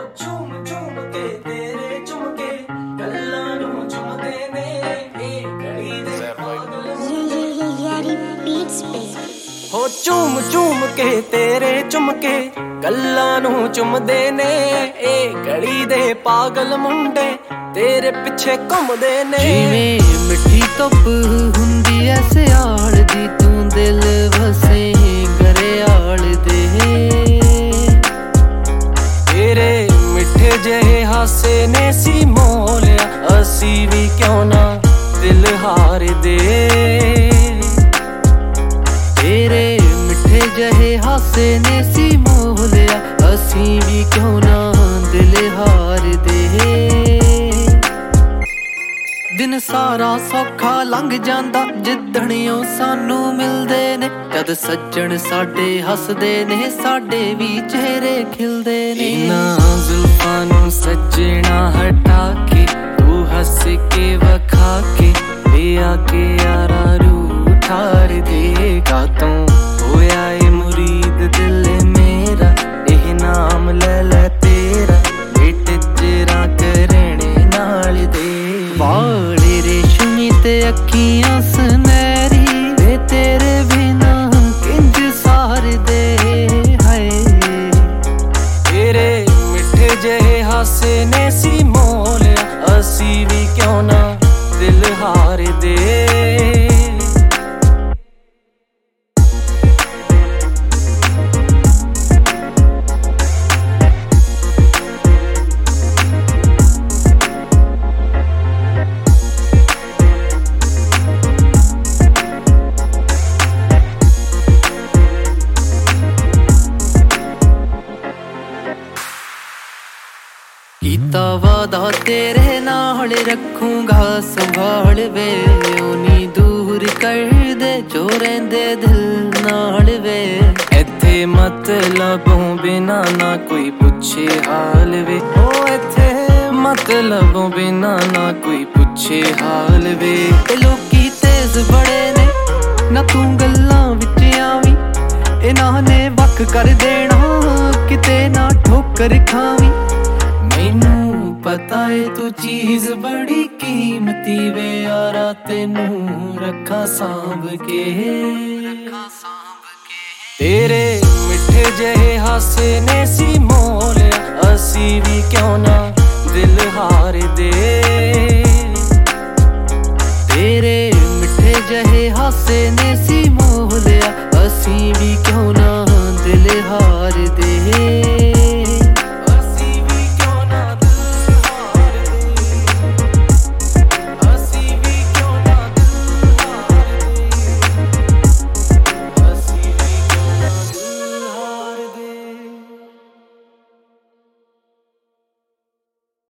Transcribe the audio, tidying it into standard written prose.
ਝੂਮ ਝੂਮ ਕੇ ਤੇਰੇ ਝੁਮਕੇ ਗੱਲਾਂ ਨੂੰ ਝੁਮਦੇ ਨੇ ਇਹ ਗਲੀ ਦੇ ਪਾਗਲ ਹੋ ਝੂਮ ਝੂਮ ਕੇ ਤੇਰੇ ਝੁਮਕੇ ਗੱਲਾਂ ਨੂੰ ਝੁਮਦੇ ਨੇ ਇਹ ਗਲੀ ਦੇ ਪਾਗਲ ਮੁੰਡੇ ਤੇਰੇ ਪਿੱਛੇ ਘੁੰਮਦੇ ਨੇ। ਜਿਵੇਂ ਮਿੱਠੀ ਧੁੱਪ ਹੁੰਦੀ ਐ ਸਿਆਲ ਦੀ ਤੂੰ ਦਿਲ ਵਸੇ ਗਰਿਆਲ ਦੇ ਤੇਰੇ ਮਿੱਠੇ ਜਿਹੇ ਹਾਸੇ ਨੇ ਸੀ ਮੋਲਿਆ ਅਸੀਂ ਵੀ ਕਿਉਂ ਨਾ ਦਿਲ ਹਾਰਦੇ ਤੇਰੇ ਮਿੱਠੇ ਜਿਹੇ ਹਾਸੇ ਨੇ ਸੀ ਮੋਲਿਆ ਅਸੀਂ ਵੀ ਕਿਉਂ ਨਾ ਦਿਲ ਹਾਰਦੇ। ਦਿਨ ਸਾਰਾ ਸੌਖਾ ਲੰਘ ਜਾਂਦਾ ਜਿੱਦਣਿਓ ਸਾਨੂੰ ਮਿਲਦੇ ਨੇ ਜਦ ਸੱਜਣ ਸਾਡੇ ਹੱਸਦੇ ਨੇ ਸਾਡੇ ਵੀ ਚਿਹਰੇ ਖਿਲਦੇ ਨੇ। ਇਹਨਾਂ ਜ਼ੁਲਫਾਂ ਨੂੰ ਸੱਜਣਾ ਹਟਾ ਕੇ ਤੂੰ ਹੱਸ ਕੇ ਵਖਾ ਕੇ ਲਿਆ ਕੇ ਯਾਰਾ ਰੂ ਠਾਰ ਦੇਗਾ ਤੂੰ ਹੋਇਆ ਏ ਮੁਰੀਦ ਦਿਲ ਮੇਰਾ ਇਹ ਨਾਮ ਲੈ ਲੈ ਤੇਰਾ ਬੇਟ ਤੇਰਾ ਕਰਨੇ ਨਾਲ ਦੇ ਵਾਲੇ ਰੇਸ਼ਮੀ ਤੇ ਅੱਖੀਆਂ ਸੁਨਹਿਰੀ ਵੇ ਤੇਰੇ ਬਿਨਾਂ ਕਿੰਜ ਸਾਰਦੇ ਹਾਏ ਤੇਰੇ ਮਿੱਠੇ ਜਿਹੇ ਹਾਸੇ ਨੇ ਸੀ ਮੋਲਿਆ ਅਸੀਂ ਵੀ ਕਿਉਂ ਨਾ ਦਿਲ ਹਾਰਦੇ। ਕੀਤਾ ਵਾਦਾ ਤੇਰੇ ਨਾਲ ਰੱਖੂੰਗਾ ਸੰਭਾਲ ਵੇ ਓਨੀ ਦੂਰ ਕਰ ਦੇ ਜੋ ਰਹਿੰਦੇ ਦਿਲ ਨਾਲ ਵੇ ਇੱਥੇ ਮਤਲਬੋਂ ਬਿਨਾ ਨਾ ਕੋਈ ਪੁੱਛੇ ਹਾਲ ਵੇ ਓ ਇੱਥੇ ਮਤਲਬੋਂ ਬਿਨਾ ਨਾ ਕੋਈ ਪੁੱਛੇ ਹਾਲ ਵੇ। ਤੇ ਲੋਕੀ ਤੇਜ਼ ਬੜੇ ਨੇ ਨਾ ਤੂੰ ਗੱਲਾਂ ਵਿੱਚ ਆਵੀਂ ਇਹਨਾਂ ਨੇ ਵੱਖ ਕਰ ਦੇਣਾ ਕਿਤੇ ਨਾ ਠੋਕਰ ਖਾਵੀਂ। ਮੈਨੂੰ ਪਤਾ ਏ ਤੂੰ ਚੀਜ਼ ਬੜੀ ਕੀਮਤੀ ਵੇ ਯਾਰਾ ਤੈਨੂੰ ਰੱਖਾਂ ਸਾਂਭ ਕੇ ਤੇਰੇ ਮਿੱਠੇ ਜਿਹੇ ਹਾਸੇ ਨੇ ਸੀ ਮੋਲਿਆ ਅਸੀਂ ਵੀ ਕਿਉਂ ਨਾ